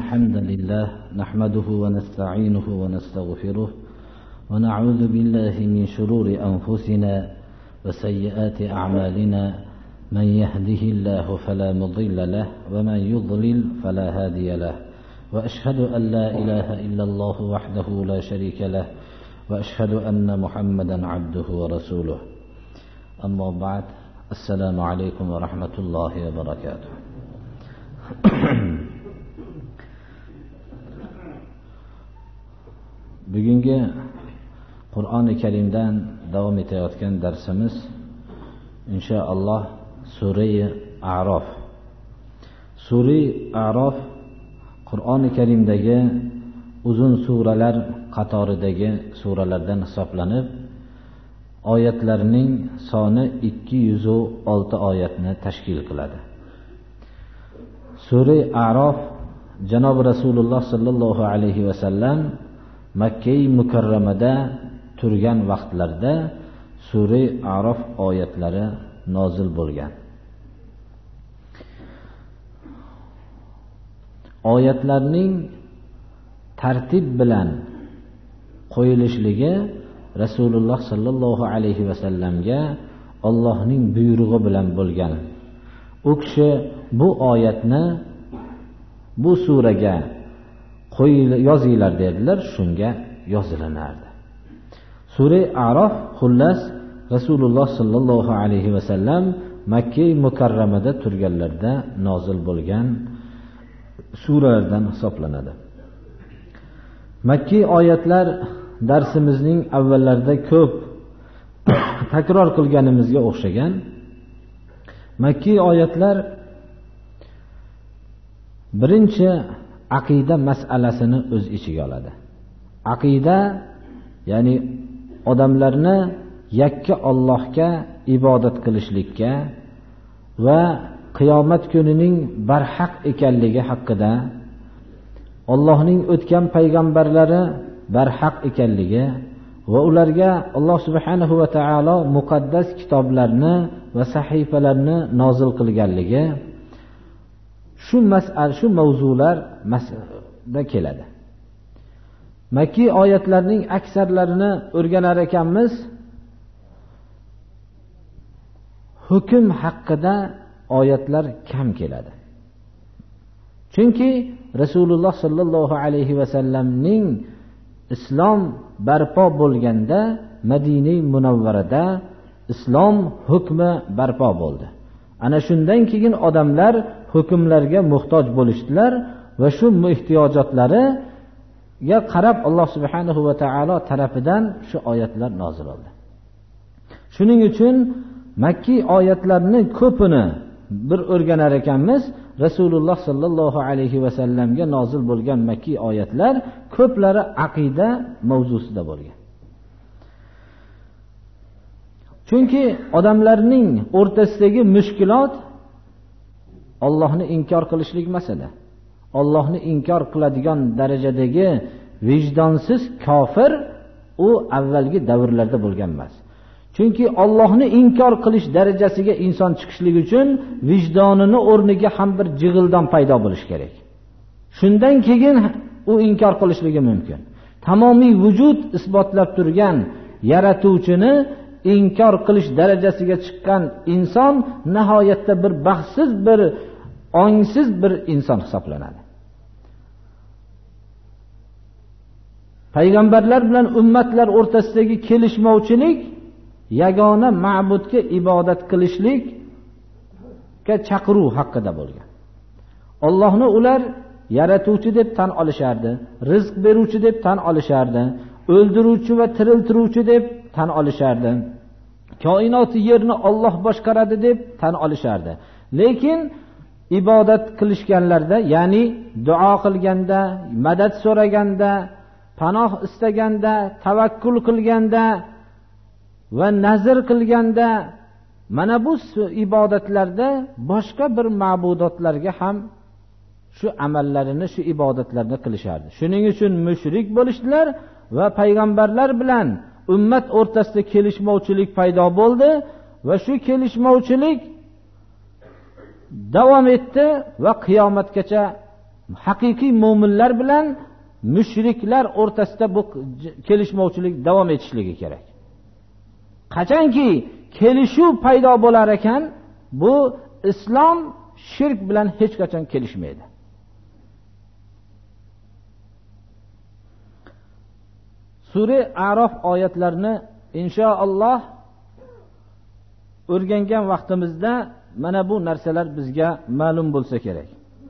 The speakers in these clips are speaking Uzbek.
الحمد لله نحمده ونستعينه ونستغفره ونعوذ بالله من شرور أنفسنا وسيئات أعمالنا من يهده الله فلا مضل له ومن يضلل فلا هادي له وأشهد أن لا إله إلا الله وحده لا شريك له وأشهد أن محمدا عبده ورسوله أما بعد السلام عليكم ورحمة الله وبركاته. Bugungi Qur'oni Karimdan davom etayotgan darsimiz inshaalloh Sura-i A'rof. Sura-i A'rof Qur'oni Karimdagi uzun suralar qatoridagi suralardan hisoblanib, oyatlarining soni 206 oyatni tashkil qiladi. Sura-i A'rof Janob Rasululloh sallallohu alayhi va sallam Makka-i Mukarramada turgan vaqtlarda Sura-i A'rof oyatlari nozil bo'lgan. Oyatlarning tartib bilan qo'yilishligi Rasululloh sallallohu alayhi va sallamga Allohning buyrug'i bilan bo'lgan. U kishi bu oyatni bu suraga yozinglar dedilar, shunga yozilinardi. Sura A'rof xullas Rasululloh sallallohu alayhi va sallam Makka Mukarramada turganlarda nozil bo'lgan suralardan hisoblanadi. Makki oyatlar darsimizning avvallarida ko'p takror qilganimizga o'xshagan Makki oyatlar birinchi aqida masalasini o'z ichiga oladi. Aqida ya'ni odamlarni yakka Allohga ibodat qilishlikka va qiyomat kunining barhaq ekanligi haqida, Allohning o'tgan payg'ambarlari barhaq ekanligi va ularga Alloh subhanahu va taolo muqaddas kitoblarni va sahifalarni nozil qilganligi, shu mavzular mas'alada keladi. Makki oyatlarning aksarlarini o'rganar ekanmiz. Hukm haqida oyatlar kam keladi. Chunki Rasululloh sallallohu alayhi va sallamning islom barpo bo'lganda Madina Munawvarada islom hukmi barpo bo'ldi. Ana shundan keyin odamlar hukmlarga muhtoj bo'lishdilar va shu ehtiyojotlariga qarab Alloh subhanahu va taolo tarafidan shu oyatlar nozil bo'ldi. Shuning uchun Makki oyatlarning ko'pini bir o'rganar ekanmiz. Rasululloh sallallohu alayhi va sallamga nozil bo'lgan makki oyatlar ko'plari aqida mavzusida bo'lgan. Chunki odamlarning o'rtasidagi mushkulot Allohni inkor qilishlik masala. Allohni inkor qiladigan darajadagi vijdonsiz kofir u avvalgi davrlarda bo'lgan emas. Chunki Allohni inkor qilish darajasiga inson chiqishligi uchun vijdonini o'rniga ham bir jig'ildon paydo bo'lish kerak. Shundan keyin u inkor qilishligi mumkin. Tamomiy vujud isbotlab turgan yaratuvchini inkor qilish darajasiga chiqqan inson nihoyatda bir baxtsiz, bir ongsiz bir inson hisoblanadi. Payg'ambarlar bilan ummatlar o'rtasidagi kelishmovchilik yagona ma'budga ibodat qilishlikka chaqiruv haqida bo'lgan. Allohni ular yaratuvchi deb tan olishardi, rizq beruvchi deb tan olishardi, o'ldiruvchi va tiriltiruvchi deb tan olishardi. Koinot yerni Alloh boshqaradi deb tan olishardi. Lekin ibodat qilishganlarda, ya'ni duo qilganda, madad so'raganda, panoh istaganda, tavakkul qilganda va nazr qilganda, mana bu ibodatlarda boshqa bir ma'budotlarga ham shu amallarini, shu ibodatlarni qilishardi. Shuning uchun mushrik bo'lishdilar va payg'ambarlar bilan ummat o'rtasida kelishmovchilik paydo bo'ldi va shu kelishmovchilik davom etdi va qiyomatgacha haqiqiy mo'minlar bilan mushriklar o'rtasida bu kelishmovchilik davom etishligi kerak. Qachonki kelishuv paydo bo'lar ekan, bu islom shirk bilan hech qachon kelishmaydi. Sura A'rof oyatlarini inshaalloh o'rgangan vaqtimizda mana bu narsalar bizga ma'lum bo'lsa kerak.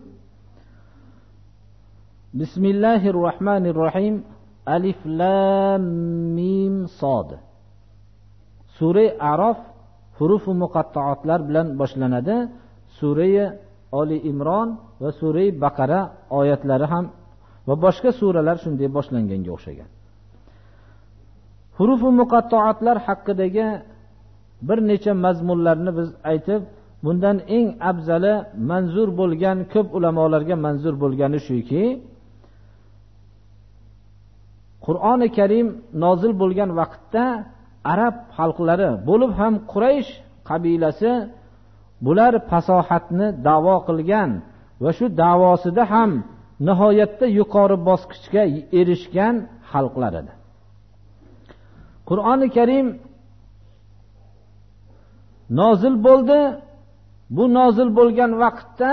Bismillahirrohmanirrohim. Alif lam mim sod. Sura A'rof huruf va muqatta'atlar bilan boshlanadi. Sura Ali Imron va Sura Baqara oyatlari ham va boshqa suralar shunday boshlanganga o'xshagan. Huruf va muqatta'atlar haqidagi bir necha mazmunlarni biz aytib, bundan eng afzali manzur bo'lgan, ko'p ulamolarga manzur bo'lgani shuki, Qur'oni Karim nozil bo'lgan vaqtda arab xalqlari bo'lib ham Quraysh qabilasi bular fasohatni da'vo qilgan va shu da'vosida ham nihoyatda yuqori bosqichga erishgan xalqlar edi. Qur'oni Karim nozil bo'ldi. Bu nozil bo'lgan vaqtda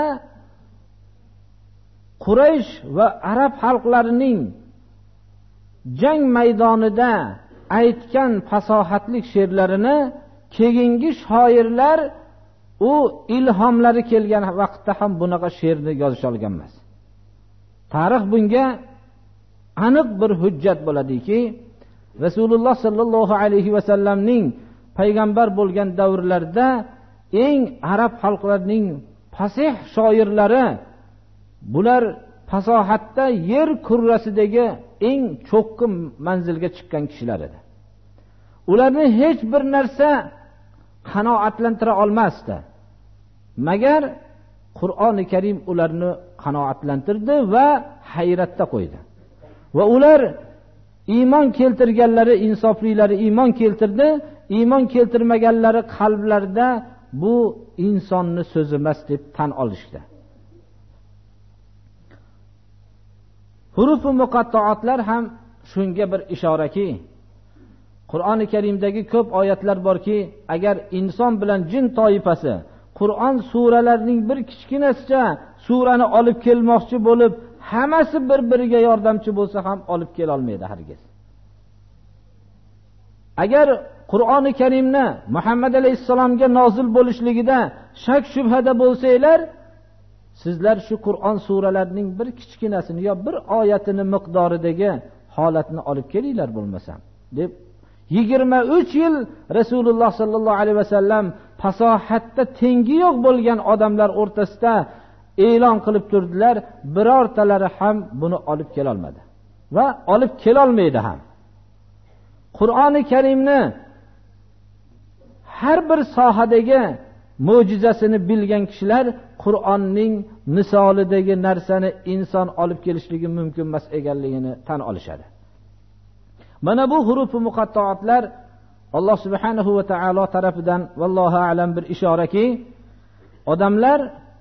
Quraysh va arab xalqlarining jang maydonida aytgan fasohatli she'rlarini keyingi shoirlar u ilhomlari kelgan vaqtda ham bunaqa she'rni yozish olgan emas. Tarix bunga aniq bir hujjat bo'ladiki, Rasululloh sallallohu alayhi va sallamning payg'ambar bo'lgan davrlarda eng arab xalqlarining fasih shoirlari, bular fasohatda yer kurrasidagi eng cho'qqi manzilga chiqqan kishilar edi. Ularni hech bir narsa qanoatlantira olmasdi. Magar Qur'oni Karim ularni qanoatlantirdi va hayratda qo'ydi. Va ular iymon keltirganlari, insoflilari iymon keltirdi, iymon keltirmaganlari qalblarida bu insonni so'zi emas deb tan olishdi. Huruf va muqatta'atlar ham shunga bir ishoraki, Qur'oni Karimdagi ko'p oyatlar borki, agar inson bilan jin toifasi Qur'on suralarining bir kichkinasicha surani olib kelmoqchi bo'lib, hammasi bir-biriga yordamchi bo'lsa ham olib kela olmaydi hargiz. Agar Qur'oni Karimni Muhammad alayhisalomga nozil bo'lishligida shak shubhada bo'lsanglar, sizlar shu Qur'on suralarining bir kichkinasini yo bir oyatini miqdoridagi holatni olib kelinglar bo'lmasam deb 23 yil Rasululloh sallallohu alayhi vasallam fasohatda tengi yo'q bo'lgan odamlar o'rtasida e'lon qilib turdilar, birortalari ham buni olib kela olmadi va olib kela olmaydi ham. Qur'oni Karimni har bir sohadagi mo'jizasini bilgan kishilar Qur'onning misolidagi narsani inson olib kelishligi mumkin emas ekanligini tan olishadi. Mana bu huruf va muqatta'atlar Alloh subhanahu va taolo tarafidan vallohu a'lam bir ishoraki, odamlar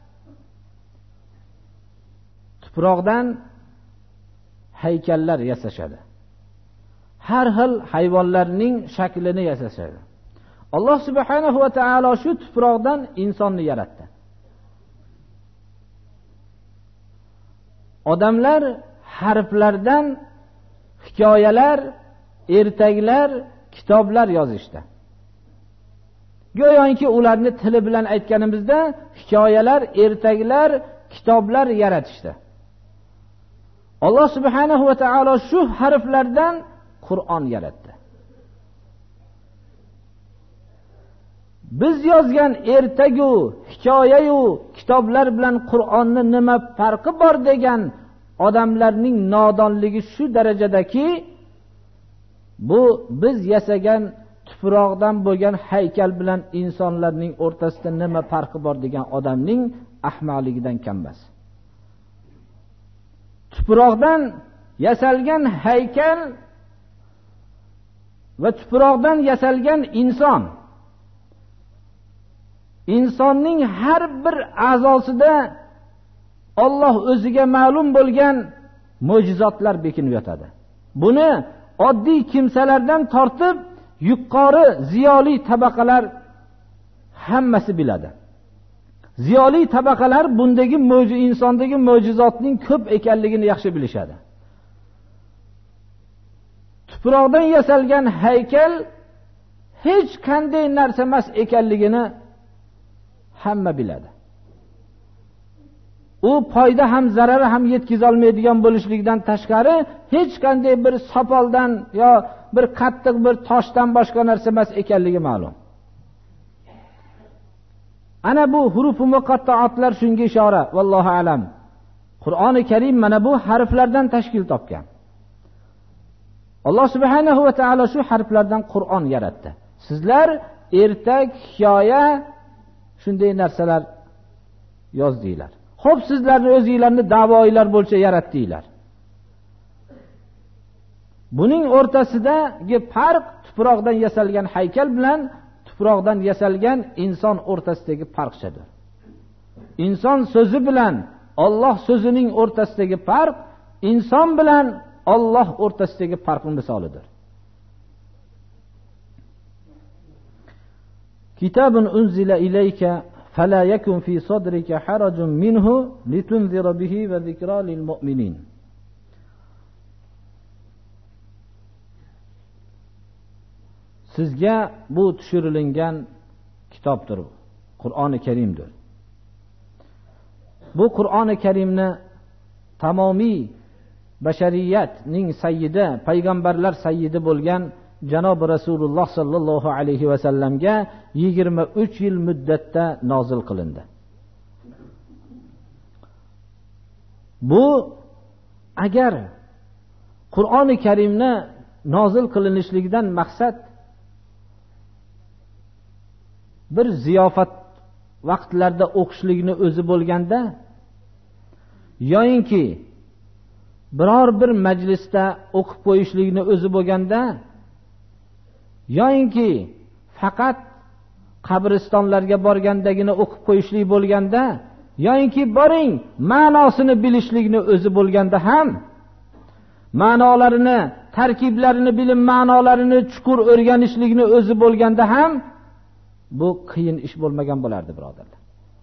tuproqdan haykallar yasashadi. Har xil hayvonlarning shaklini yasashadi. Alloh subhanahu va taolo shu tuproqdan insonni yaratdi. Odamlar harflardan hikoyalar, ertaklar, kitoblar yozishdi. Go'yoki ularni tili bilan aytganimizda hikoyalar, ertaklar, kitoblar yaratishdi. Alloh subhanahu va taolo shu harflardan Qur'on yaratdi. Biz yozgan ertagu, hikoyayu kitoblar bilan Qur'onni nima farqi bor degan odamlarning nodonligi shu darajadaki, bu biz yasagan tuproqdan bo'lgan haykal bilan insonlarning o'rtasida nima farqi bor degan odamning ahmoqligidan kam emas. Tuproqdan yasalgan haykal va tuproqdan yasalgan inson, insonning har bir a'zosida Alloh o'ziga ma'lum bo'lgan mo'jizotlar bekinib yotadi. Buni oddiy kimsalardan tortib yuqori ziyoli tabaqalar hammasi biladi. Ziyoli tabaqalar bundagi insondagi mo'jizotning ko'p ekanligini yaxshi bilishadi. Tuproqdan yasalgan haykal hech qanday narsa emas ekanligini hamma biladi. U foyda ham zarar ham yetkiza olmaydigan bo'lishlikdan tashqari hech qanday bir sopoldan yo bir qattiq bir toshdan boshqa narsa emas ekanligi ma'lum. Ana bu huruf-u muqatta'atlar shunga ishora. Vallohu alam. Qur'oni Karim mana bu harflardan tashkil topgan. Alloh subhanahu va taolo shu harflardan Qur'on yaratdi. Sizlar ertak, hikoya shunday narsalar yozdinglar. Xo'p, sizlarni o'zingizlarni da'voilar bo'lsa yaratdinglar. Buning o'rtasidagi farq tuproqdan yasalgan haykal bilan tuproqdan yasalgan inson o'rtasidagi farqchadir. Inson so'zi bilan Alloh so'zining o'rtasidagi farq inson bilan Alloh o'rtasidagi farqning misolidir. Kitabun unzila ilayka fala yakun fi sadrika harajun minhu litunzira bihi va zikra lil mu'minin. Sizga bu tushirilgan kitobdir. Qur'oni Karimdir. Bu Qur'oni Karimni tamomiy bashariyatning sayyidi, payg'ambarlar sayyidi bo'lgan janob Rasululloh sallallohu alayhi va sallamga 23 yil muddatda nozil qilindi. Bu agar Qur'oni Karimni nozil qilinishligidan maqsad bir ziyofat vaqtlarda o'qishlikni o'zi bo'lganda yoyinki biror bir majlisda o'qib qo'yishlikni o'zi bo'lganda yoyinki faqat qabristonlarga borgandagina o'qib qo'yishlik bo'lganda yoyinki boring ma'nosini bilishlikni o'zi bo'lganda ham ma'nolarini, tarkiblarini bilib ma'nolarini chuqur o'rganishlikni o'zi bo'lganda ham bu qiyin ish bo'lmagan bo'lardi, birodarlar.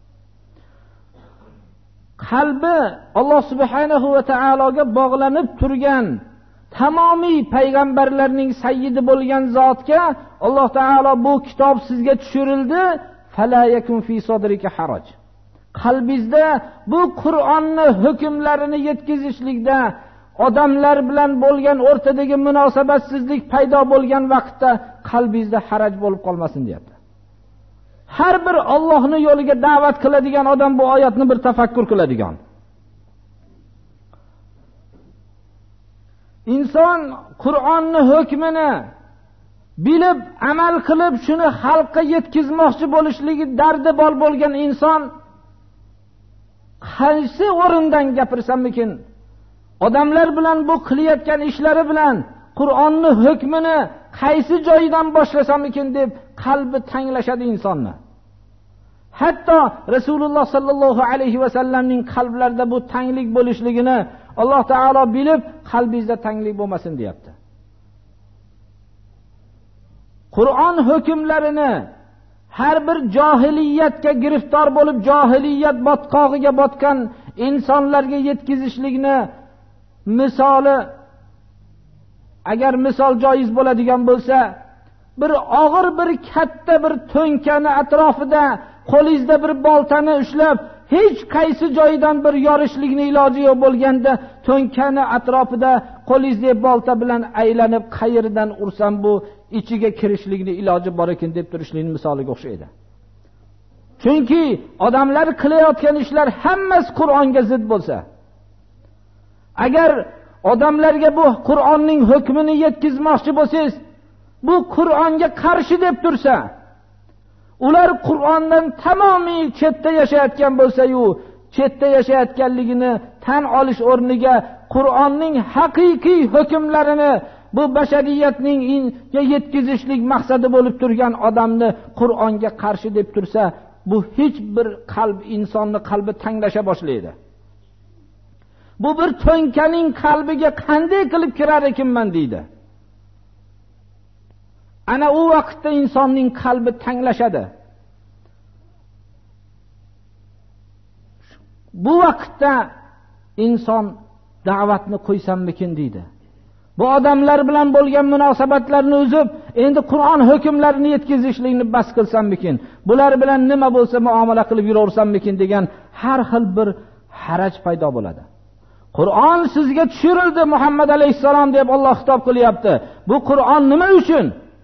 Qalbi Alloh subhanahu va taologa bog'lanib turgan tamomiy payg'ambarlarning sayyidi bo'lgan zotga Alloh taolo bu kitob sizga tushirildi. Fala yakun fi sadrika haraj. Qalbingizda bu Qur'onni hukmlarini yetkazishlikda odamlar bilan bo'lgan o'rtadagi munosabatsizlik paydo bo'lgan vaqtda qalbingizda haraj bo'lib qolmasin deyapti. Har bir Allohning yo'liga da'vat qiladigan odam bu oyatni bir tafakkur qiladigan. Inson Qur'onning hukmini bilib, amal qilib, shuni xalqqa yetkazmoqchi bo'lishligi dardi bor bo'lgan inson qaysi o'rindan gapirsammikin, odamlar bilan bu qilayotgan ishlari bilan Qur'onning hukmini qaysi joydan boshlasammikin deb qalbi tanglashadi insonni. Hatto Rasululloh sallallohu alayhi va sallamning qalblarida bu tanglik bo'lishligini Alloh taolo bilib, qalbingizda tanglik bo'lmasin deyapti. Qur'on hukmlarini har bir johiliyatga giriftor bo'lib, johiliyat botqog'iga botgan insonlarga yetkazishlikni misoli, agar misol joiz bo'ladigan bo'lsa, bir og'ir bir katta bir to'nkani atrofida qo'lingizda bir boltani ushlab, hech qaysi joydan bir yorishlikni iloji yo'q bo'lganda to'nkani atrofida qo'lingizda bolta bilan aylanib qayerdan ursam bu ichiga kirishlikni iloji bor ekan deb turishlikning misoliga o'xshaydi. Chunki odamlar qilayotgan ishlar hammasi Qur'onga zid bo'lsa, agar odamlarga bu Qur'onning hukmini yetkazmoqchi bo'lsangiz, bu Qur'onga qarshi deb tursa, ular Qur'ondan tamomiy chetda yashayotgan bo'lsa-yu, chetda yashayotganligini tan olish o'rniga Qur'onning haqiqiy hukmlarini bu bashariyatning yetkazishlik maqsadi bo'lib turgan odamni Qur'onga qarshi deb tursa, bu hech bir qalb insonni qalbi tanglasha boshlaydi. Bu bir to'nkaning qalbiga qanday qilib kirar ekanman deydi. Ana u vaqtda insonning qalbi tanglashadi. Bu vaqtda inson da'vatni qo'ysammikin deydi. Bu odamlar bilan bo'lgan munosabatlarni uzib, endi Qur'on hukmlarini yetkazishlikni bas qilsammikin, bular bilan nima bo'lsa muomala qilib yuraversammikin degan har xil bir haraj paydo bo'ladi. Qur'on sizga tushirildi Muhammad alayhisalom deb Alloh xitob qilyapti. Bu Qur'on nima uchun?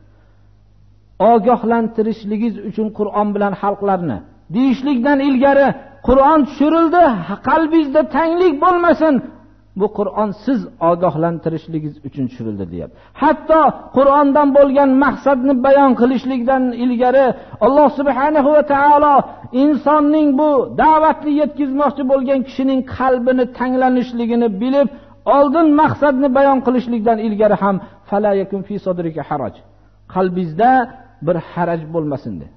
Ogohlantirishligingiz uchun Qur'on bilan xalqlarni deyishlikdan ilgari Qur'on tushirildi, qalbingizda tanglik bo'lmasin. Bu Qur'on siz ogohlantirishligingiz uchun tushirildi deyapti. Hatto Qur'ondan bo'lgan maqsadni bayon qilishlikdan ilgari Alloh subhanahu va taolo insonning bu da'vatni yetkazmoqchi bo'lgan kishining qalbini tanglanishligini bilib, oldin maqsadni bayon qilishlikdan ilgari ham fala yakun fi sadrika haraj. Qalbingizda bir haraj bo'lmasin dedi.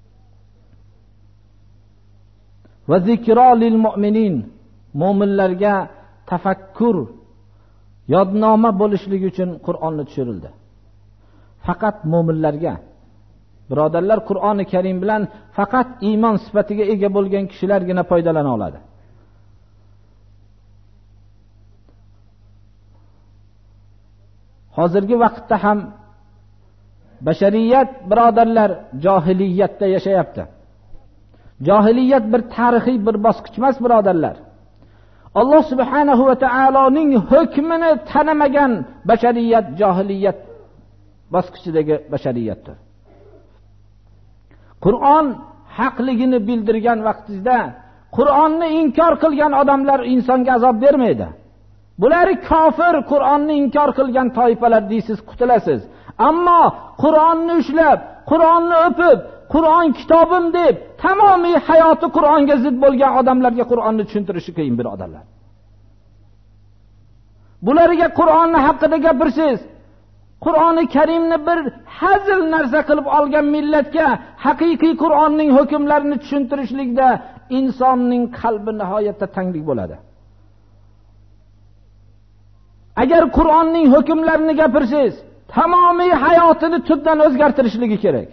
Va zikro lil mu'minin, mu'minlarga tafakkur, yodnoma bo'lishligi uchun Qur'onni tushirildi. Faqat mu'minlarga. Birodarlar, Qur'oni Karim bilan faqat iymon sifatiga ega bo'lgan kishilargina foydalana oladi. Hozirgi vaqtda ham bashariyat birodarlar johiliyatda yashayapti. Johiliyat bir tarixiy bir bosqich emas birodarlar. Alloh subhanahu va taoloning hukmini tanamagan bashariyat johiliyat bosqichidagi bashariyatdir. Qur'on haqligini bildirgan vaqtida Qur'onni inkor qilgan odamlar insonga azob bermaydi. Bular kofir, Qur'onni inkor qilgan toifalar deysiz, qutulasiz. Ammo Qur'onni ushlab, Qur'onni o'pib, Qur'on kitobim deb tamomiy hayoti Qur'onga zid bo'lgan odamlarga Qur'onni tushuntirishi qiyin birodarlar. Bularga Qur'onni haqida gapirsiz, Qur'oni Karimni bir hazil narsa qilib olgan millatga haqiqiy Qur'onning hukmlarini tushuntirishlikda insonning qalbi nihoyatda tanglik bo'ladi. Agar Qur'onning hukmlarini gapirsiz, tamomiy hayotini tubdan o'zgartirishligi kerak.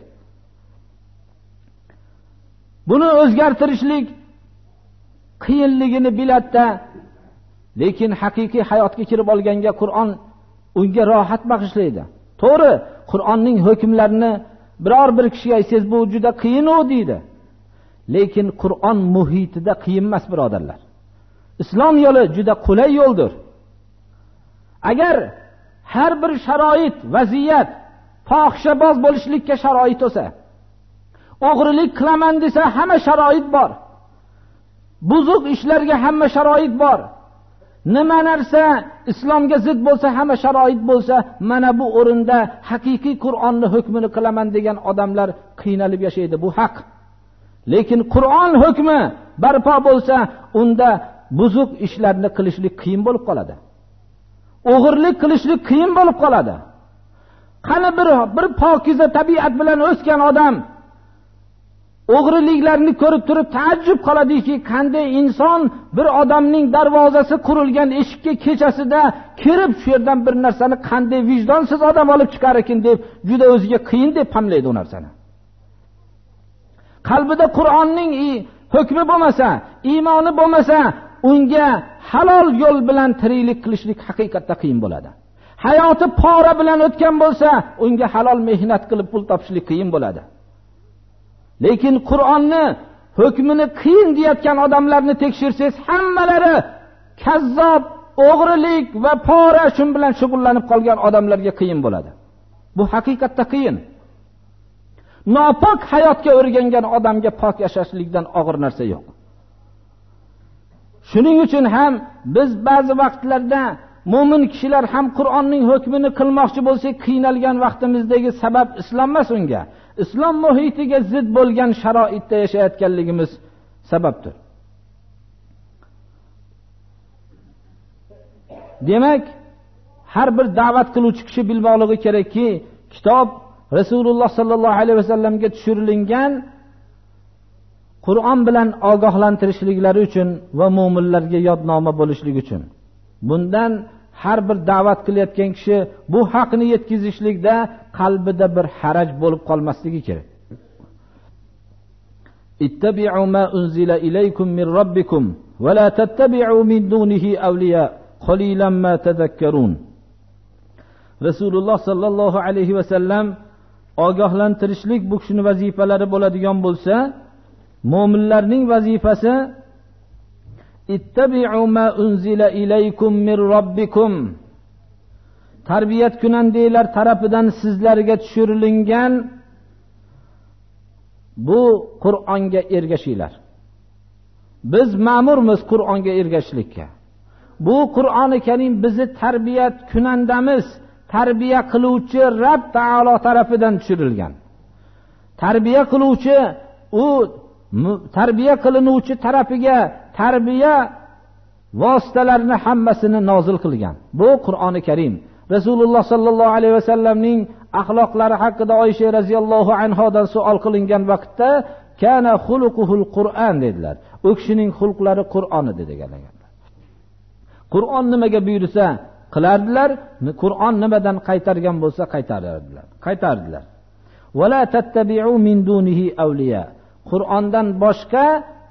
Buni o'zgartirishlik qiyinligini biladda, lekin haqiqiy hayotga kirib olganga Qur'on unga rohat bag'ishlaydi. To'g'ri, Qur'onning hukmlarini biror bir kishiga aytsangiz bu juda qiyin o deydi. Lekin Qur'on muhitida qiyin emas birodarlar. Islom yo'li juda qulay yo'ldir. Agar har bir sharoit, vaziyat fohishaboz bo'lishlikka sharoit bo'lsa, o'g'rilik qilaman desa hamma sharoit bor. Buzuq ishlarga hamma sharoit bor. Nima narsa islomga zid bo'lsa hamma sharoit bo'lsa, mana bu o'rinda haqiqiy Qur'onni hukmini qilaman degan odamlar qiynalib yashaydi, bu haq. Lekin Qur'on hukmi barpo bo'lsa, unda buzuq ishlarni qilishlik qiyin bo'lib qoladi. O'g'irlik qilishlik qiyin bo'lib qoladi. Qani bir pokiza tabiat bilan o'sgan odam o'g'riliklarni ko'rib turib taajjub qoladiki, qanday inson bir odamning darvozasi qurilgan eshikka kechasida kirib shu yerdan bir narsani qanday vijdonsiz odam olib chiqar ekan deb juda o'ziga qiyin deb hamlaydi u narsani. Qalbida Qur'onning hukmi bo'lmasa, iymoni bo'lmasa, unga halol yo'l bilan tiriklik qilishlik haqiqatda qiyin bo'ladi. Hayoti pora bilan o'tgan bo'lsa, unga halol mehnat qilib pul topishlik qiyin bo'ladi. Lekin Qur'onni hukmini qiyin deyotgan odamlarni tekshirsangiz, hammalari kazzob, o'g'rilik va pora shun bilan shug'ullanib qolgan odamlarga qiyin bo'ladi. Bu haqiqatda qiyin. Nopok hayotga o'rgangan odamga pok yashashlikdan og'ir narsa yo'q. Shuning uchun ham biz ba'zi vaqtlarda mo'min kishilar ham Qur'onning hukmini qilmoqchi bo'lsak, qiynalgan vaqtimizdagi sabab islom emas unga. Islom muhitiga zid bo'lgan sharoitda yashayotganligimiz sababdir. Demak, har bir da'vat qiluvchi kishi bilmoqligi kerakki, kitob Rasululloh sallallohu alayhi vasallamga tushirilgan Qur'on bilan ogohlantirishliklari uchun va mu'minlarga yodnoma bo'lishligi uchun. Bundan har bir da'vat qilayotgan kishi bu haqni yetkazishlikda qalbida bir haraj bo'lib qolmasligi kerak. Ittabi'u ma unzila ilaykum min robbikum va la tattabi'u min dunihi awliya qalilan ma tadhakkarun. Rasululloh sallallohu alayhi va sallam ogohlantirishlik bu kishining vazifalari bo'ladigan bo'lsa, mu'minlarning vazifasi ittabi'u ma unzila ilaykum min robbikum. Tarbiyat kunandaylar tarafidan sizlarga tushirilgan bu Qur'onga ergashinglar. Biz ma'murmiz Qur'onga ergashishlikka. Bu Qur'oni Karim bizni tarbiyat kunandamiz, tarbiya qiluvchi Rabb taolo tarafidan tushirilgan. Tarbiya qiluvchi u tarbiya qilinuvchi tarafiga tarbiya vositalarini hammasini nozil qilgan. Bu Qur'oni Karim. Rasululloh sallallohu alayhi va sallamning axloqlari haqida Oysha radhiyallohu anhodan savol qilingan vaqtda kana xuluquhul Qur'an dedilar. U kishining xulqlari Qur'on edi deganlar. Qur'on nimaga buyursa qilardilar, Qur'on nimadan qaytargan bo'lsa qaytardilar. Wala tattabi'u min dunihi awliya. Qur'ondan boshqa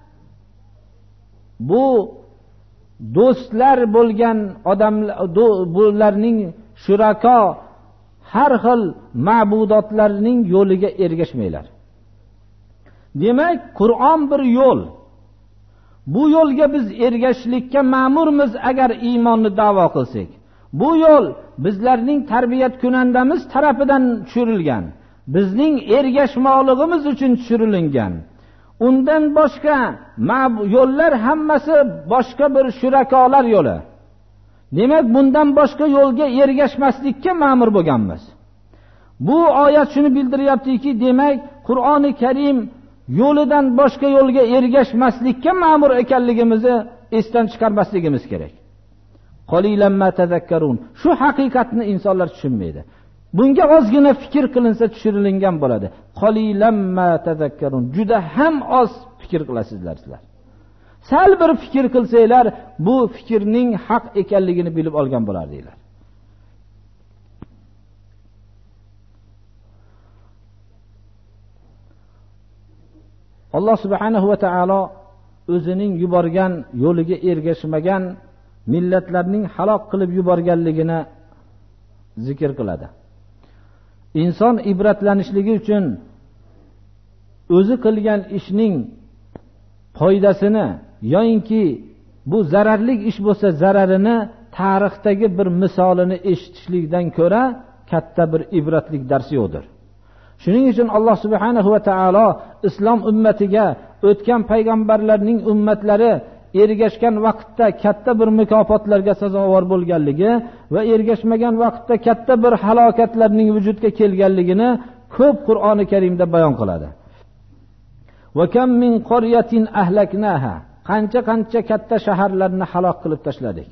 bu do'stlar bo'lgan odamlar, bularning shurako har xil ma'budotlarning yo'liga ergashmanglar. Demak, Qur'on bir yo'l. Bu yo'lga biz ergashishlikka ma'murmiz agar iymonni da'vo qilsak. Bu yo'l bizlarning tarbiyat kunandamiz tarafidan tushirilgan. Bizning ergashmoqligimiz uchun tushirilgan. Undan boshqa yo'llar hammasi boshqa bir shurakolar yo'li. Demak, bundan boshqa yo'lga ergashmaslikka ma'mur bo'lganmiz. Bu oyat shuni bildiryaptiki, demak, Qur'oni Karim yo'lidan boshqa yo'lga ergashmaslikka ma'mur ekanligimizni esdan chiqarmasligimiz kerak. Qalilan ma tazakkarun. Shu haqiqatni insonlar tushunmaydi. Bunga ozgina fikr qilinsa tushirilgan bo'ladi. Qalilan ma tazakkarun. Juda ham oz fikr qilasizlar sizlar. Sal bir fikr qilsanglar, bu fikrning haq ekanligini bilib olgan bo'lardinglar. Alloh subhanahu va taolo o'zining yuborgan yo'liga ergashmagan millatlarning halok qilib yuborganligini zikr qiladi. Inson ibratlanishligi uchun o'zi qilgan ishning foydasini yoinki bu zararli ish bo'lsa zararini tarixdagi bir misolini eshitishlikdan ko'ra katta bir ibratlik dars yo'qdir. Shuning uchun Alloh subhanahu va taolo islom ummatiga o'tgan payg'ambarlarning ummatlari ergashgan vaqtda katta bir mukofotlarga sazovor bo'lganligi va ergashmagan vaqtda katta bir halokatlarning vujudga kelganligini ko'p Qur'oni Karimda bayon qiladi. Va kam min qaryatin ahlaknaha. Qancha katta shaharlarni halok qilib tashladik.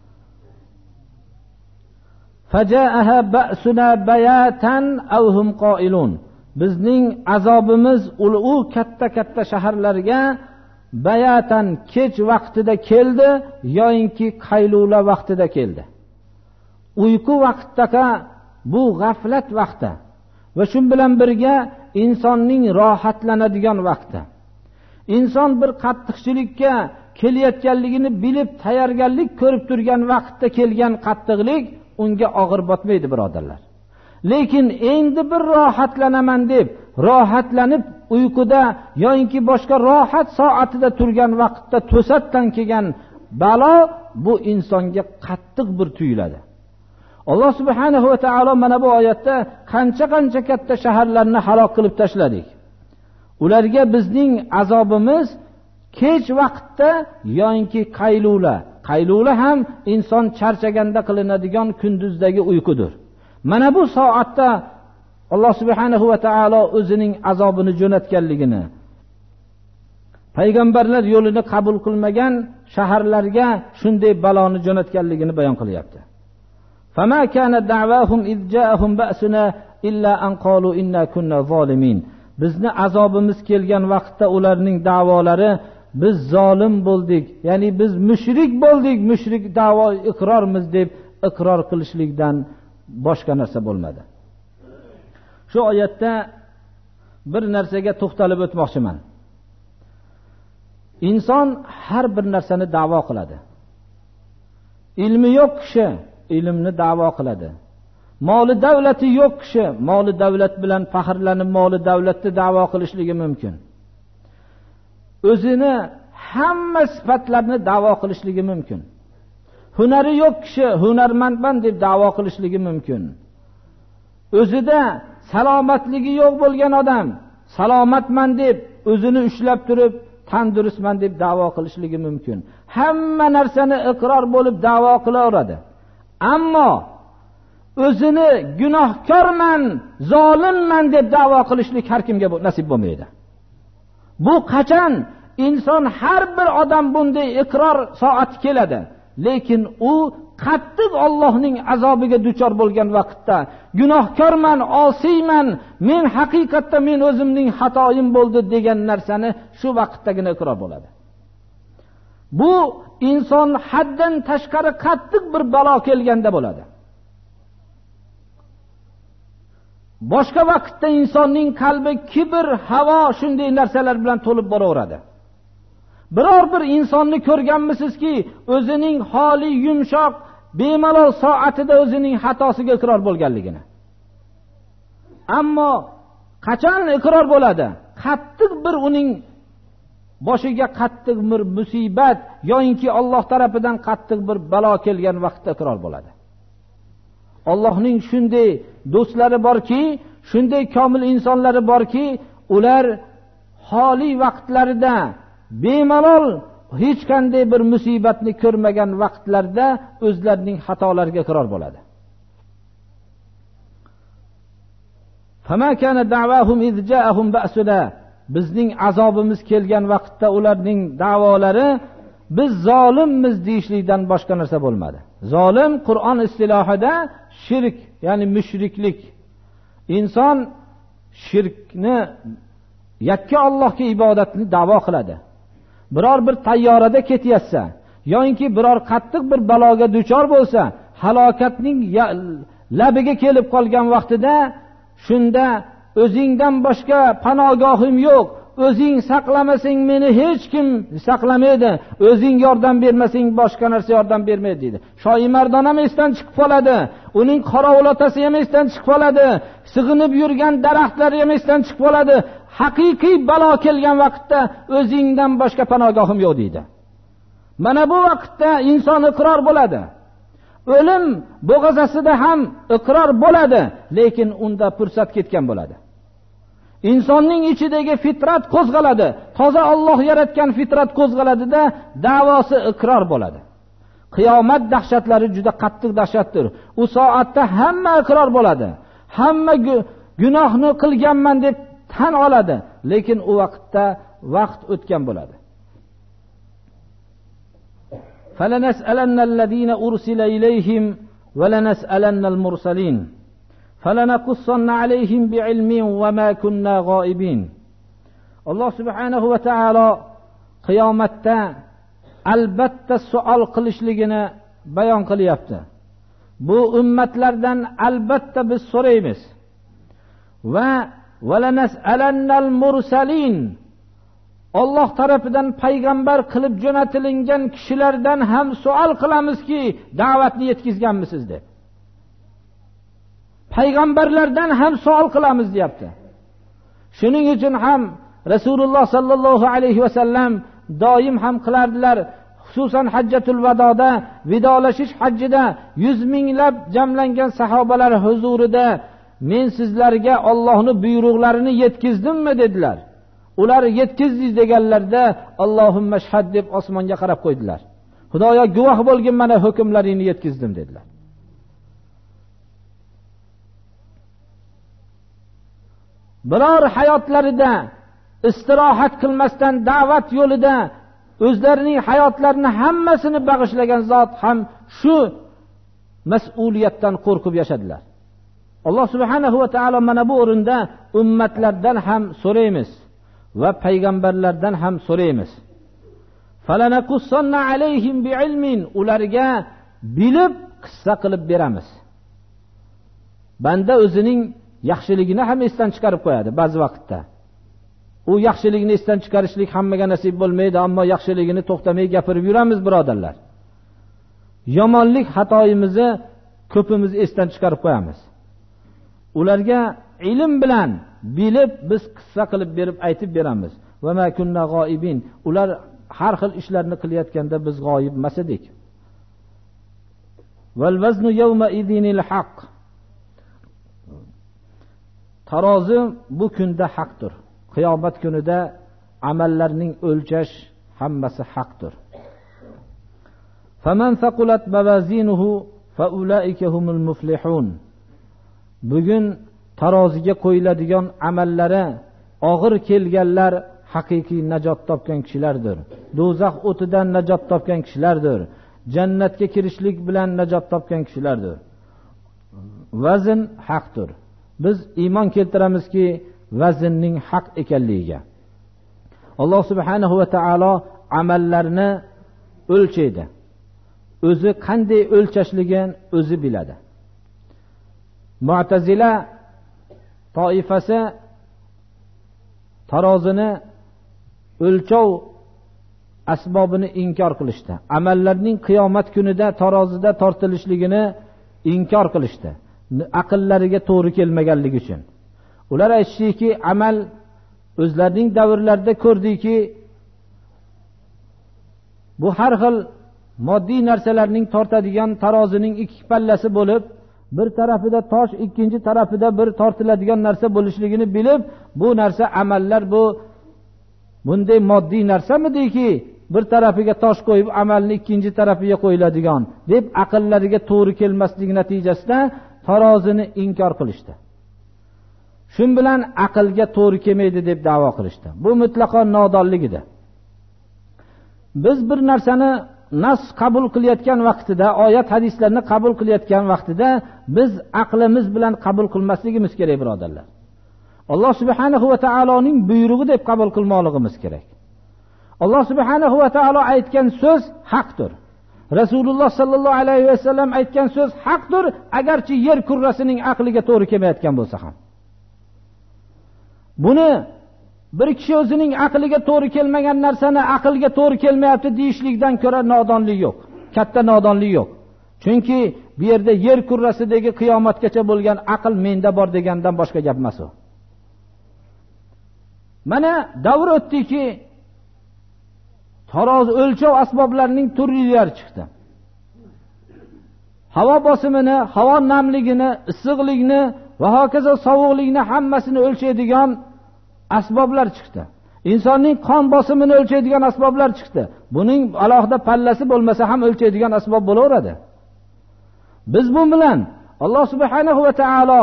Fajaaha ba'suna bayatan aw hum qailun. Bizning azobimiz u katta shaharlarga bayatan kech vaqtida keldi yoinki qaylula vaqtida keldi. Uyqu vaqtida, bu g'aflat vaqti va shu bilan birga insonning rohatlanadigan vaqti. Inson bir qattiqchilikka kelayotganligini bilib tayyorgarlik ko'rib turgan vaqtda kelgan qattiqlik unga og'ir botmaydi birodarlar. Lekin endi bir rohatlanaman deb rohatlanib uyquda yoki boshqa rohat soatida turgan vaqtda to'satdan kelgan balo bu insonga qattiq bir tuyuladi. Alloh subhanahu va taolo mana bu oyatda qancha katta shaharlarni halok qilib tashladik. Ularga bizning azobimiz kech vaqtda yoki qaylula ham inson charchaganda qilinadigan kunduzdagi uyqudir. Mana bu soatda Alloh subhanahu va taolo o'zining azobini jo'natganligini, payg'ambarlar yo'lini qabul qilmagan shaharlarga shunday baloni jo'natganligini bayon qilyapti. Fama kana da'wahum iz ja'ahum ba'suna illa an qalu inna kunna zolimin. Bizni azobimiz kelgan vaqtda ularning da'volari biz zolim bo'ldik, ya'ni biz mushrik bo'ldik, mushrik da'vo iqrormiz deb iqror qilishlikdan boshqa narsa bo'lmadi. Shu oyatda bir narsaga to'xtalib o'tmoqchiman. Inson har bir narsani da'vo qiladi. Ilmi yo'q kishi ilmni da'vo qiladi. Moli davlati yo'q kishi moli davlat bilan faxrlanib moli davlatni da'vo qilishligi mumkin. O'zini hamma sifatlarni da'vo qilishligi mumkin. Hunari yo'q kishi hunarmandman deb da'vo qilishligi mumkin. O'zida salomatligi yo'q bo'lgan odam salomatman deb o'zini ushlab turib tandurustman deb da'vo qilishligi mumkin. Hamma narsani iqror bo'lib da'vo qilaveradi. Ammo o'zini gunohkorman, zolimman deb da'vo qilishlik har kimga nasib bo'lmaydi. Bu qachon inson har bir odam bunday iqror soati keladi. Lekin u qattiq Allohning azobiga duchor bo'lgan vaqtda gunohkorman, osiyman, men haqiqatda men o'zimning xatoyim bo'ldi degan narsani shu vaqtdagina iqror bo'ladi. Bu inson haddan tashqari qattiq bir balo kelganda bo'ladi. Boshqa vaqtda insonning qalbi kibr, havo shunday narsalar bilan to'lib boraveradi. Biror bir insonni ko'rganmisizki, o'zining holi yumshoq, bemalol soatida o'zining xatosiga iqror bo'lganligini. Ammo qachon iqror bo'ladi? Qattiq bir uning boshiga qattiq bir musibat yoki Alloh tarafidan qattiq bir balo kelgan vaqtda iqror bo'ladi. Allohning shunday do'stlari borki, shunday komil insonlari borki, ular holi vaqtlarida bemalol hech qanday bir musibatni ko'rmagan vaqtlarda o'zlarining xatolariga iqror bo'ladi. Fama kana da'wahum iz ja'ahum ba'suna. Bizning azobimiz kelgan vaqtda ularning da'volari biz zolimmiz deyishlikdan boshqa narsa bo'lmadi. Zolim Qur'on istilohida shirk, ya'ni mushriklik. Inson shirkni yakka Allohga ibodatni da'vo qiladi. Biror bir tayyorada ketyapsa yoki biror qattiq bir baloga duchor bo'lsa, halokatning labiga kelib qolgan vaqtida shunda o'zingdan boshqa panogohim yo'q, o'zing saqlamasang meni hech kim saqlamaydi, o'zing yordam bermasang boshqa narsa yordam bermaydi deydi. Shoimardon ham esdan chiqib qoladi, uning qorovulotasi ham esdan chiqib qoladi, sig'inib yurgan daraxtlari ham esdan chiqib qoladi. Haqiqiy balo kelgan vaqtda o'zingdan boshqa panogohim yo'q deydi. Mana bu vaqtda inson iqror bo'ladi. O'lim bo'g'azasida ham iqror bo'ladi, lekin unda fursat ketgan bo'ladi. Insonning ichidagi fitrat qo'zg'aladi. Toza Alloh yaratgan fitrat qo'zg'aladida da'vosi iqror bo'ladi. Qiyomat dahshatlari juda qattiq dahshatdir. U soatda hamma iqror bo'ladi. Hamma gunohni qilganman deb tan oladi, lekin u vaqtda vaqt o'tgan bo'ladi. فَلَنَسْأَلَنَّ الَّذِينَ أُرْسِلَ إِلَيْهِمْ وَلَنَسْأَلَنَّ الْمُرْسَلِينَ فَلَنَقُصَّنَّ عَلَيْهِمْ بِعِلْمٍ وَمَا كُنَّا غَائِبِينَ. Alloh subhanahu va taolo qiyomatda albatta savol qilishligini bayon qilyapti. Bu ummatlardan albatta biz so'raymiz. Va valanas'alannal mursalin, Alloh tarafidan payg'ambar qilib jo'natilingan kishilardan ham savol qilamizki, da'vatni yetkazganmisiz deb. Payg'ambarlardan ham savol qilamiz deyapti. Shuning uchun ham Rasululloh sallallohu alayhi va sallam doim ham qilardilar. Xususan hajjatul vadoda, vidolashish hajjida 100 minglab jamlangan sahobalar huzurida men sizlarga Allohning buyruqlarini yetkizdimmi dedilar. Ular yetkizdingiz deganlarda Allohumma shahad deb osmonga qarab qo'ydilar. Xudoyo guvoh bo'lgin, mana hukmlaringni yetkizdim dedilar. Biror hayotlarida istirohat qilmasdan da'vat yo'lida o'zlarining hayotlarini hammasini bag'ishlagan zot ham shu mas'uliyatdan qo'rqib yashadilar. Alloh subhanahu va taolo mana bu o'rinda ummatlardan ham so'raymiz va payg'ambarlardan ham so'raymiz. falanaqussanna alayhim biilmin, ularga bilib qissa qilib beramiz. Banda o'zining yaxshiligini ham esdan chiqarib qo'yadi ba'zi vaqtda. U yaxshiligini esdan chiqarishlik hammaga nasib bo'lmaydi, ammo yaxshiligini to'xtamay gapirib yuramiz, birodarlar. Yomonlik xatoyimizni ko'pimiz esdan chiqarib qo'yamiz. Ularga ilm bilan bilib biz qissa qilib berib aytib beramiz. Va ma kunna g'oibin. Ular har xil ishlarni qilayotganda biz g'oyib emas edik. Val vaznu yawma idinil haqq. Tarozi bu kunda haqdir. Qiyomat kunida amallarning o'lchash hammasi haqdir. Faman thaqulat mawazinuhu fa ulaika humul muflihun. Bugun taroziga qo'yiladigan amallari og'ir kelganlar haqiqiy najot topgan kishilardir. Do'zax o'tidan najot topgan kishilardir. Jannatga kirishlik bilan najot topgan kishilardir. Vazn haqdir. Biz iymon keltiramizki, vaznning haq ekanligiga. Alloh subhanahu va taolo amallarni o'lchaydi. O'zi qanday o'lchashligini o'zi biladi. Mu'tazila toifasi tarozini o'lchov asbobini inkor qilishdi. Amallarning qiyomat kunida tarozida tortilishligini inkor qilishdi. Aqllariga to'g'ri kelmaganligi uchun. Ular aytishdiki, amal o'zlarining davrlarida ko'rdiki, bu har xil moddiy narsalarning tortadigan tarozining ikki pallasi bo'lib, bir tarafida tosh, ikkinchi tarafida bir tortiladigan narsa bo'lishligini bilib, bu narsa amallar bu bunday moddiy narsamidiki, bir tarafiga tosh qo'yib amalni ikkinchi tarafiga qo'yiladigan deb aqllariga to'g'ri kelmaslik natijasida tarozini inkor qilishdi. Shun bilan aqlga to'g'ri kelmaydi deb da'vo qilishdi. Bu mutlaqo nodonlik edi. Biz bir narsani nas qabul qilayotgan vaqtida, oyat hadislarni qabul qilayotgan vaqtida biz aqlimiz bilan qabul qilmasligimiz kerak, birodarlar. Alloh subhanahu va taoloning buyrug'i deb qabul qilmoqligimiz kerak. Alloh subhanahu va taolo aytgan so'z haqdir. Rasululloh sallallohu alayhi va sallam aytgan so'z haqdir, agarchi yer kurrasining aqliga to'g'ri kelmayotgan bo'lsa ham. Buni bir kishi o'zining aqliga to'g'ri kelmagan narsani aqlga to'g'ri kelmayapti deyishlikdan ko'ra nodonlik yo'q. Katta nodonlik yo'q. Chunki bu yerda yer kurrasidagi qiyomatgacha bo'lgan aql menda bor degandan boshqa gap emas u. Mana davr o'tdiki, taroz o'lchov asboblarining turlilari chiqdi. Havo bosimini, havo namligini, issiqlikni va hokazo sovuqlikni hammasini o'lchaydigan asboblar chiqdi. Insonning qon bosimini o'lchaydigan asboblar chiqdi. Buning alohida pallasi bo'lmasa ham o'lchaydigan asbob bo'laveradi. Biz bu bilan Alloh subhanahu va taolo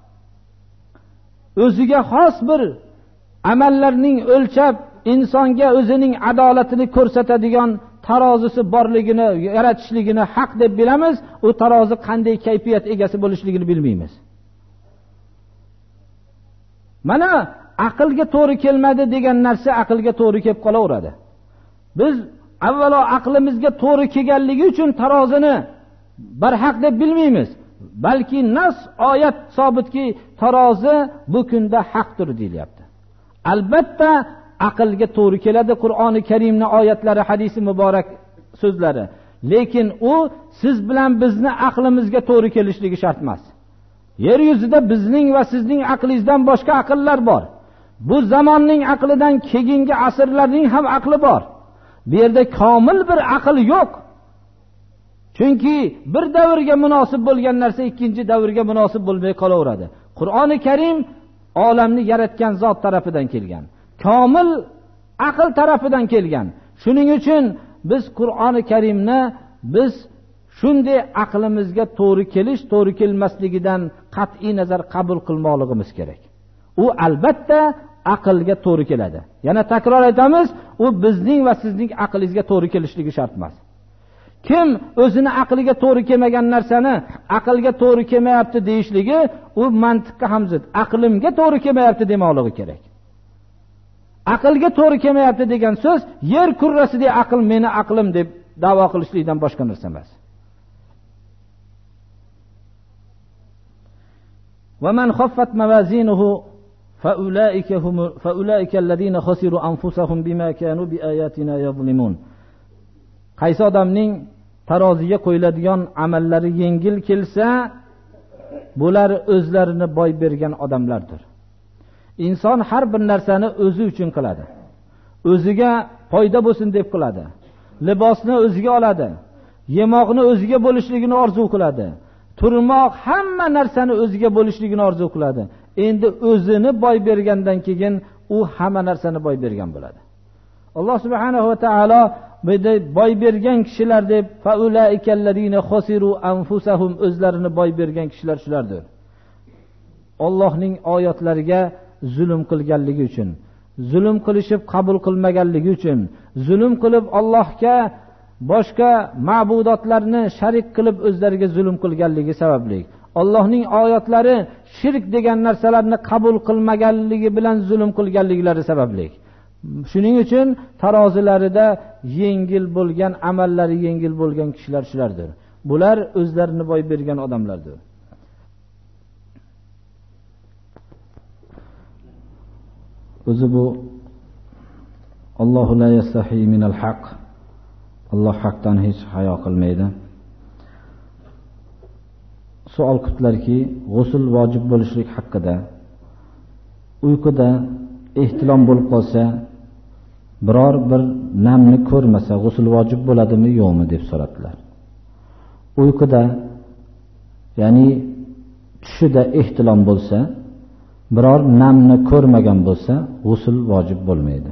o'ziga xos bir amallarning o'lchab insonga o'zining adolatini ko'rsatadigan tarozisi borligini, yaratishligini haq deb bilamiz. U tarozi qanday kayfiyat egasi bo'lishligini bilmaymiz. Mana aqlga to'g'ri kelmadi degan narsa aqlga to'g'ri kelib qolaveradi. Biz avvalo aqlimizga to'g'ri kelganligi uchun tarozini barhaq deb bilmaymiz. Balki nas oyat sobitki tarozi bu kunda haqdir deyilyapti. Albatta aqlga to'g'ri keladi Qur'oni Karimning oyatlari, hadisi muborak so'zlari. Lekin u siz bilan bizni aqlimizga to'g'ri kelishligi shart emas. Yer yuzida bizning va sizning aqlingizdan boshqa aqllar bor. Bu zamonning aqlidan keyingi asrlarning ham aqli bor. Bu yerda komil bir aql yo'q. Chunki bir davrga munosib bo'lgan narsa ikkinchi davrga munosib bo'lmay qolaveradi. Qur'oni Karim olamni yaratgan zot tarafidan kelgan. Komil aql tarafidan kelgan. Shuning uchun biz Qur'oni Karimni biz shunday aqlimizga to'g'ri kelish, to'g'ri kelmasligidan qat'iy nazar qabul qilmoqligimiz kerak. U albatta aqlga to'g'ri keladi. Yana takror aytamiz, u bizning va sizning aqlingizga to'g'ri kelishligi shart emas. Kim o'zini aqliga to'g'ri kelmagan narsani aqlga to'g'ri kelmayapti deyishligi, u mantiqqa ham zid. Aqlimga to'g'ri kelmayapti demoqligi kerak. aqlga to'g'ri kelmayapti degan so'z yer kurrasidagi aql meni aqlim deb da'vo qilishlikdan boshqa narsa emas. ومن خفت موازينه فأولئك الذين خسروا أنفسهم بما كانوا بآياتنا يظلمون. Qaysi odamning taroziga qo'yiladigan amallari yengil kelsa, bular o'zlarini boy bergan odamlardir. Inson har bir narsani o'zi uchun qiladi. O'ziga foyda bo'lsin deb qiladi. Libosni o'ziga oladi. Yemoqni o'ziga bo'lishligini orzu qiladi. Turmoq hamma narsani o'ziga bo'lishligini orzu qiladi. Endi o'zini boy bergandan keyin u hamma narsani boy bergan bo'ladi. Alloh subhanahu va taolo boy bergan kishilar deb faulaikallazina khasiru anfusahum, o'zlarini boy bergan kishilar shulardir. Allohning oyatlariga zulm qilganligi uchun, zulm qilishib qabul qilmaganligi uchun, zulm qilib Allohga boshqa ma'budotlarni sharik qilib o'zlariga zulm qilganligi sababli, Allohning oyatlari shirk degan narsalarni qabul qilmaganligi bilan zulm qilganliklari sababli. Shuning uchun tarozilarida yengil bo'lgan, amallari yengil bo'lgan kishilar shulardir. Bular o'zlarini boy bergan odamlardir. O'zi bu Allohu la yastahi minal haq. Alloh haqdan hech hayo qilmaydi. Savol qildilarki, g'usl vojib bo'lishlik haqida. Uyquda ehtilom bo'lib qolsa, biror bir namni ko'rmasa g'usl vojib bo'ladimi yo'qmi deb so'radilar. Uyquda, ya'ni tushida ehtilom bo'lsa, biror namni ko'rmagan bo'lsa g'usl vojib bo'lmaydi.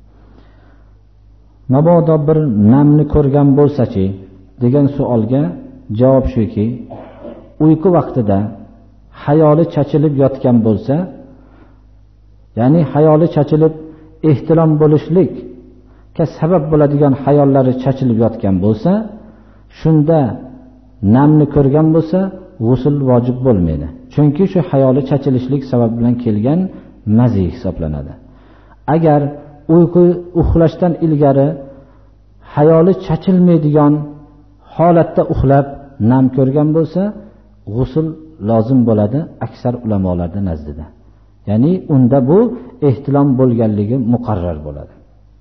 Mabodo bir namni ko'rgan bo'lsa-chi degan savolga javob shuki, uyqu vaqtida hayoli chachilib yotgan bo'lsa, ya'ni hayoli chachilib ehtilom bo'lishlikka sabab bo'ladigan hayollari chachilib yotgan bo'lsa, shunda namni ko'rgan bo'lsa g'usl vojib bo'lmaydi. Chunki shu hayoli chachilishlik sabab bilan kelgan mazi hisoblanadi. Agar uyqu uxlashdan ilgari hayoli chachilmaydigan holatda uxlab nam ko'rgan bo'lsa, g'usl lozim bo'ladi aksar ulamolarda nazdida. Ya'ni unda bu ehtilom bo'lganligi muqarrar bo'ladi.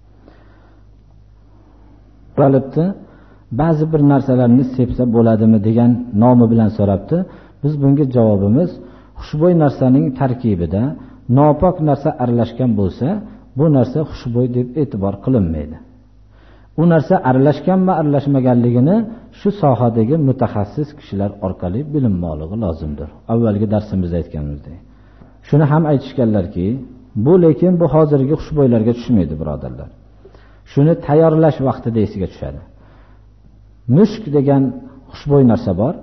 Qalbda ba'zi bir narsalarni sepsa bo'ladimi degan nomi bilan so'rabdi. Biz bunga javobimiz, xushbo'y narsaning tarkibida nopok narsa aralashgan bo'lsa, bu narsa xushbo'y deb e'tibor qilinmaydi. U narsa aralashganmi aralashmaganligini shu sohadagi mutaxassis kishilar orqali bilinmoqligi lozimdir. Avvalgi darsimizda aytganimizdek. Shuni ham aytishganlarki, bu lekin bu hozirgi xushbo'ylarga tushmaydi, birodarlar. Shuni tayyorlash vaqtida esiga tushadi. Mushk degan xushbo'y narsa bor.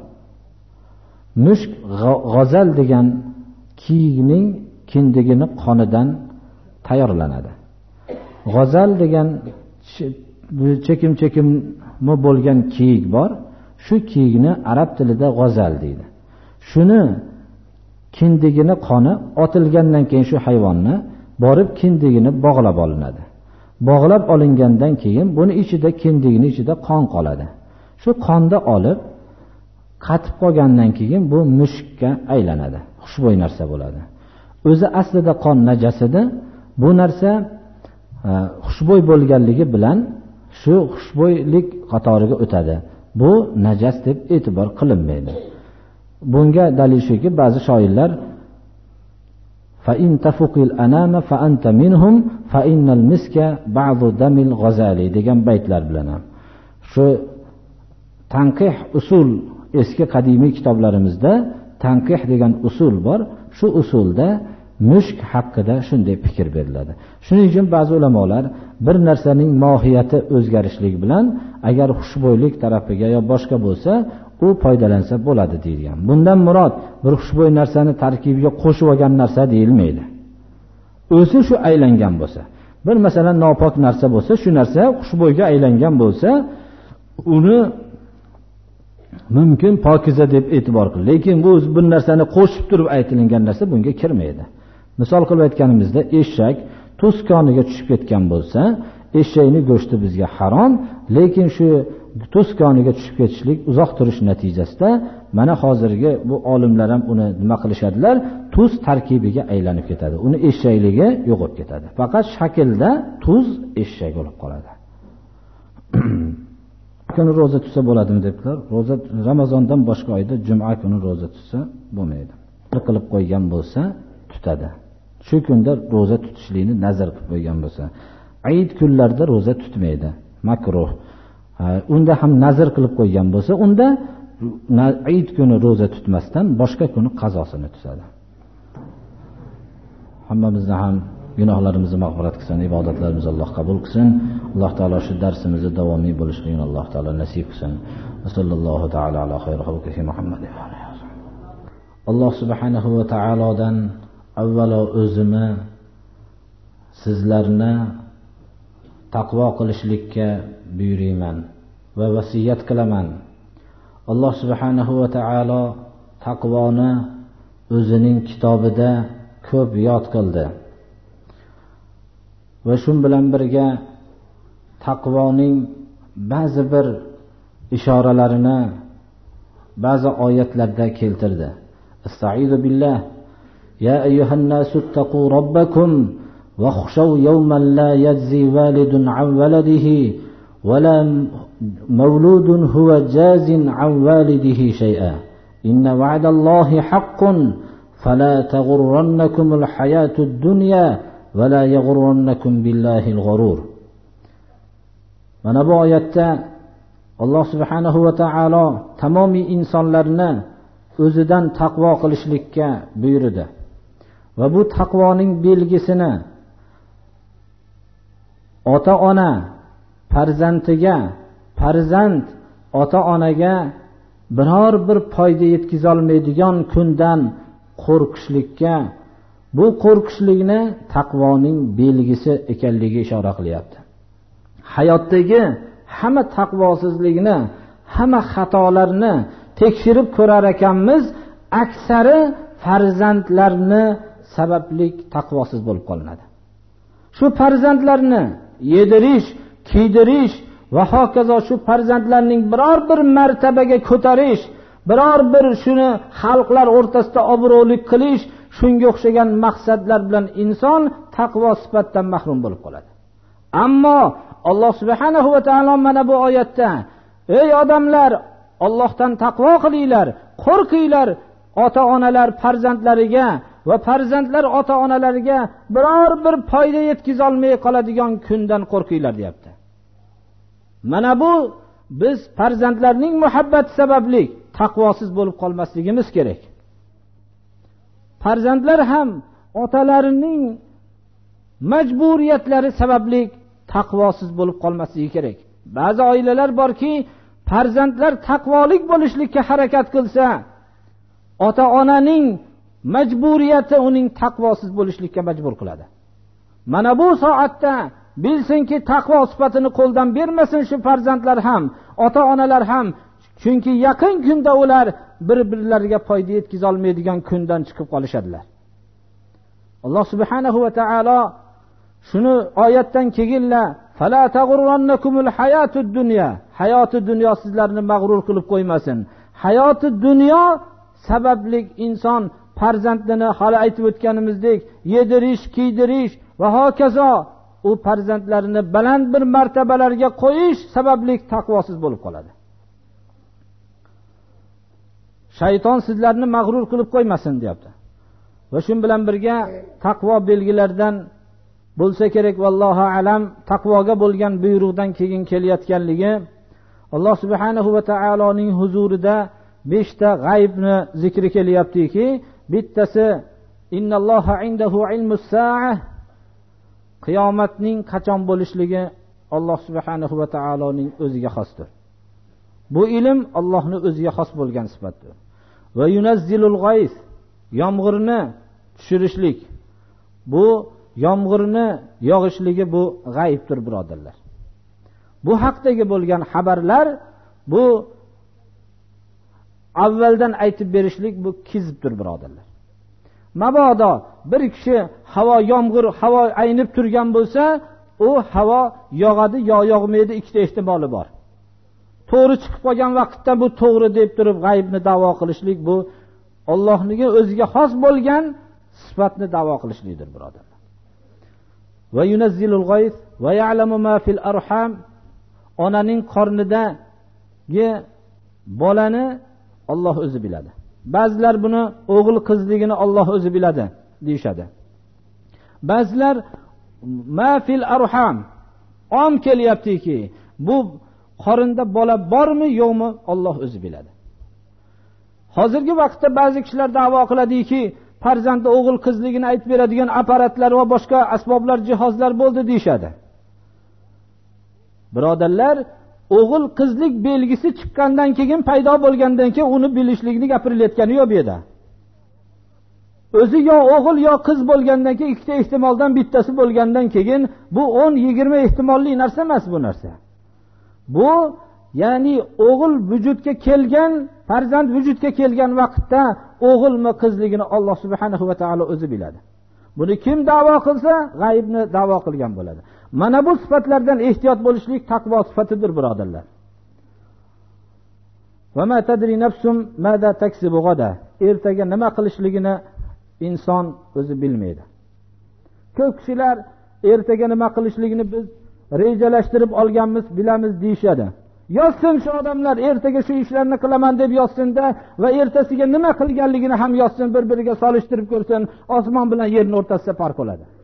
Mushk g'azal degan kiyikning kindigini qonidan tayyorlanadi. G'azal degan chekim-chekimmi bo'lgan kiyik bor. Shu kiyikni arab tilida g'azal deydi. Shuni kindigini qoni otilgandan keyin shu hayvonni borib kindigini bog'lab olinadi. Bog'lab olingandan keyin buni ichida, kindigini ichida qon qoladi. Shu qonni olib qatib qolgandan keyin bu mushkka aylanadi. Xushbo'y narsa bo'ladi. O'zi aslida qon najasida, bu narsa xushbo'y bo'lganligi bilan shu xushbo'ylik qatoriga o'tadi. Bu najas deb e'tibor qilinmaydi. Bunga dalil shuki, ba'zi shoirlar fa in tafuqil anama fa anta minhum fa innal miska ba'du damil ghazali degan baytlar bilan ham shu tanqih usul, eski qadimiy kitoblarimizda tanqih degan usul bor. Shu usulda mushk haqida shunday fikr beriladi. Shuning uchun ba'zi ulamolar bir narsaning mohiyati o'zgarishlik bilan agar xushbo'ylik tarafiga yo boshqa bo'lsa, u foydalansa bo'ladi deyilgan. Bundan murod bir xushbo'y narsani tarkibiga qo'shib olgan narsa deyilmaydi. O'zi shu aylangan bo'lsa, bir masalan nopok narsa bo'lsa, shu narsa xushbo'yga aylangan bo'lsa, uni mumkin pokiza deb e'tibor qil. Lekin bu bir narsani qo'shib turib aytilgan narsa bunga kirmaydi. Misol qilib aytganimizda eshak tuz koniga tushib ketgan bo'lsa, eshakning go'shti bizga harom, lekin shu tuz koniga tushib ketishlik uzoq turish natijasida mana hozirgi bu olimlar ham uni nima qilishadilar, tuz tarkibiga aylanib ketadi. Uni eshakligi yo'qolib ketadi. Faqat shaklda tuz eshak bo'lib qoladi. Kuni roza tutsa bo'ladimi debdilar. Roza Ramazondan boshqa oyda juma kuni roza tutsa bo'lmaydi. Qilib qo'ygan bo'lsa tutadi. Shu kunda roza tutishlikni nazar qilib qo'ygan bo'lsa, Eid kunlarda roza tutmaydi, makruh. Unda ham nazar qilib qo'ygan bo'lsa, unda Eid kuni roza tutmasdan boshqa kuni qazosini tutadi. Hammamizni ham gunohlarimizni mag'firat qilsin, ibodatlarimizni Alloh qabul qilsin. Alloh taolo shu darsimizni davomiy bo'lishligini Alloh taolo nasib qilsin. Sallallohu taala ala xayri xalqihi Muhammad. Alloh subhanahu va taolodan avvalo o'zimni sizlarni taqvo qilishlikka buyurayman va vasiyat qilaman. Alloh subhanahu va taolo taqvoni o'zining kitobida ko'p yod qildi. Va shun bilan birga taqvoning ba'zi bir ishoralarini ba'zi oyatlarda keltirdi. Estaizu billah. Ya ayyuhan nasu taqu robbakum va khushaw yawman la yajzi walidun an waladihi wa la mawludun huwa jazin an walidihi shay'a. Inna wa'dallahi haqqun fala taghurrannakumul hayatud dunya va la yaghurrannakum billahil gharur. Mana bu oyatda Alloh subhanahu va taolo tamomiy insonlarni o'zidan taqvo qilishlikka buyurdi. Va bu taqvoning belgisini ota-ona farzandiga, farzand ota-onaga biror bir foyda yetkiza olmaydigan kundan qo'rqishlikka, bu qo'rqishlikni taqvoning belgisi ekanligiga ishora qilyapti. Hayotdagi hamma taqvosizlikni, hamma xatolarni tekshirib ko'rar ekanmiz, aksari farzandlarni sababli taqvosiz bo'lib qolinadi. Shu farzandlarni yedirish, kiydirish va hokazo shu farzandlarning biror bir martabaga ko'tarish, biror bir shuni xalqlar o'rtasida obro'li qilish, shunga o'xshagan maqsadlar bilan inson taqvo sifatdan mahrum bo'lib qoladi. Ammo Alloh subhanahu va taolo mana bu oyatda: "Ey odamlar, Allohdan taqvo qilinglar, qo'rqinglar, ota-onalar farzandlariga va farzandlar ota-onalariga biror bir foyda yetkiza olmay qoladigan kundan qo'rqinglar" deyapti. Mana bu biz farzandlarning muhabbati sababli taqvosiz bo'lib qolmasligimiz kerak. Farzandlar ham otalarining majburiyatlari sababli taqvosiz bo'lib qolmasligi kerak. Ba'zi oilalar borki, farzandlar taqvolik bo'lishlikka harakat qilsa, ota-onaning majburiyati uning taqvosiz bo'lishlikka majbur qiladi. Mana bu soatda bilsinki, taqvo sifatini qo'ldan bermasin shu farzandlar ham, ota-onalar ham, chunki yaqin kunda ular bir-birlariga foyda yetkiza olmaydigan kundan chiqib qolishadilar. Alloh subhanahu va taolo shuni oyatdan keyinla fala taghurrannakumul hayatud dunya, hayoti dunyo sizlarni mag'rur qilib qo'ymasin. Hayoti dunyo sababli inson farzandini hali aytib o'tganimizdek yedirish, kiydirish va hokazo u farzandlarini baland bir martabalarga qo'yish sababli taqvosiz bo'lib qoladi. Shayton sizlarni mag'rur qilib qo'ymasin deyapti. Va shun bilan birga taqvo belgilaridan bo'lsa kerak, vallohu alam, taqvoga bo'lgan buyruqdan keyin kelayotganligi Alloh subhanahu va taoloning huzurida 5 ta g'aybni zikri kelyaptiki, bittasi innalloha indahu ilmus sa'a, qiyomatning qachon bo'lishligi Alloh subhanahu va taoloning o'ziga xosdir. Bu ilm Allohning o'ziga xos bo'lgan sifatdir. Va yunazzilul g'ays, yomg'irni tushirishlik. Bu yomg'irni yog'ishligi bu g'aybdir, birodarlar. Bu haqdagi bo'lgan xabarlar, bu avvaldan aytib berishlik bu kizibdir, birodarlar. mabodo bir kishi yomg'ir havo aynib turgan bo'lsa, u havo yog'adi yo yog'maydi, ikkita ehtimoli bor. To'g'ri chiqib qolgan vaqtda bu to'g'ri deb turib g'aybni da'vo qilishlik, bu Allohning o'ziga xos bo'lgan sifatni da'vo qilishlikdir, birodarlar. Va yunazzilul g'ayth va ya'lamu ma fil arham. Onaning qornidagi bolani Alloh o'zi biladi. Ba'zilar buni o'g'il qizligini Alloh o'zi biladi deyshadi. Ba'zilar ma fil arham om kelyaptiki, bu qorinda bola bormi yo'qmi Alloh o'zi biladi. Hozirgi vaqtda ba'zi kishilar da'vo qiladiki, farzandni o'g'il qizligini aytib beradigan apparatlar va boshqa asboblar, jihozlar bo'ldi deyshadi. Birodarlar, o'g'il qizlik belgisi chiqqandan keyin, paydo bo'lgandan keyin uni bilishlikni gapirilayotgani yo'q bu yerda. O'zi yo o'g'il yo qiz bo'lgandan keyin, ikkita ehtimoldan bittasi bo'lgandan keyin, bu 10-20 ehtimolli narsa emas bu narsa. Bu ya'ni o'g'il vujudga kelgan, farzand vujudga kelgan vaqtda o'g'ilmi qizligini Alloh subhanahu va taolo o'zi biladi. Buni kim da'vo qilsa, g'aybni da'vo qilgan bo'ladi. Mana bu sifatlardan ehtiyot bo'lishlik taqvo sifatidir, birodarlar. Va ma tadri nafsum mada taksibu g'ada. Ertaga nima qilishligini inson o'zi bilmaydi. Ko'p kishilar ertaga nima qilishligini biz rejalashtirib olganmiz, bilamiz deyshadi. Yozsin shu odamlar, ertaga shu ishlarni qilaman deb yozsinda va ertasiga nima qilganligini ham yozsin, bir-biriga solishtirib ko'rsin, osmon bilan yerning o'rtasida farq bo'ladi.